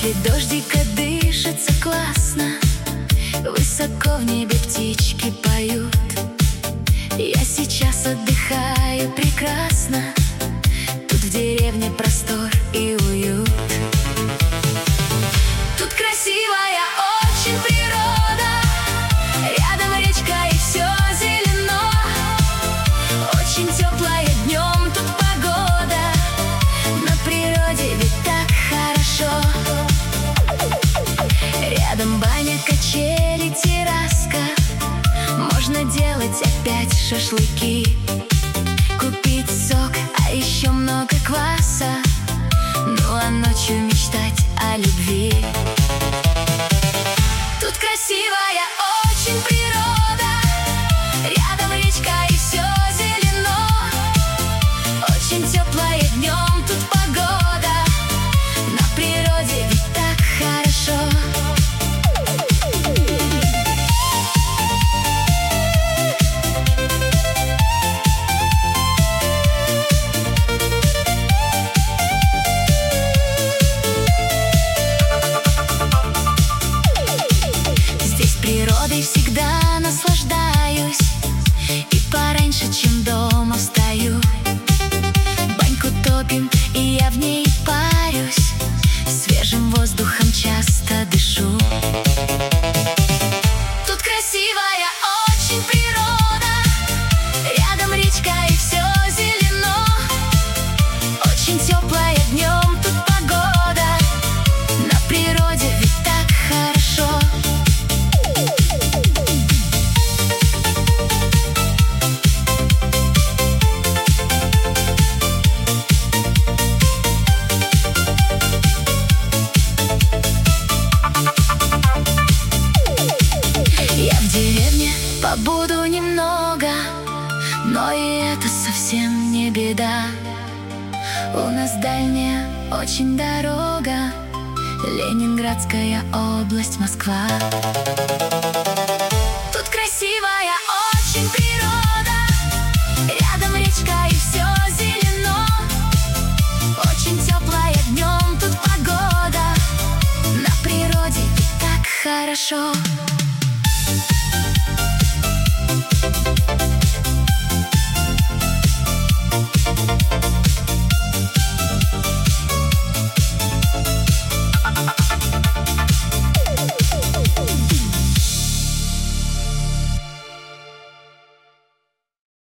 После дождика дышится классно, высоко в небе птички поют. Я сейчас отдыхаю прекрасно, тут в деревне простор и уют. Тут красивая очень природа, рядом речка и все зелено. Очень теплая днем тут погода, на природе ведь так хорошо. Рядом баня, качели, терраска, можно делать опять шашлыки, купить сок, а еще много кваса, ну а ночью мечтать о любви. Тут красивая очень природа, рядом речка и все зелено. Очень теплая днем тут погода, на природе ведь так хорошо. Природой всегда наслаждаюсь, и пораньше, чем дома встаю. Баньку топим, и я в ней парюсь, свежим воздухом часто дышу. Тут красивая очень природа, рядом речка и все зелено. Очень теплая днем тут погода, на природе ведь так хорошо. Побуду немного, но и это совсем не беда. У нас дальняя очень дорога, Ленинградская область, Москва. Тут красивая очень природа, рядом речка и все зелено. Очень теплая днем тут погода, на природе и так хорошо.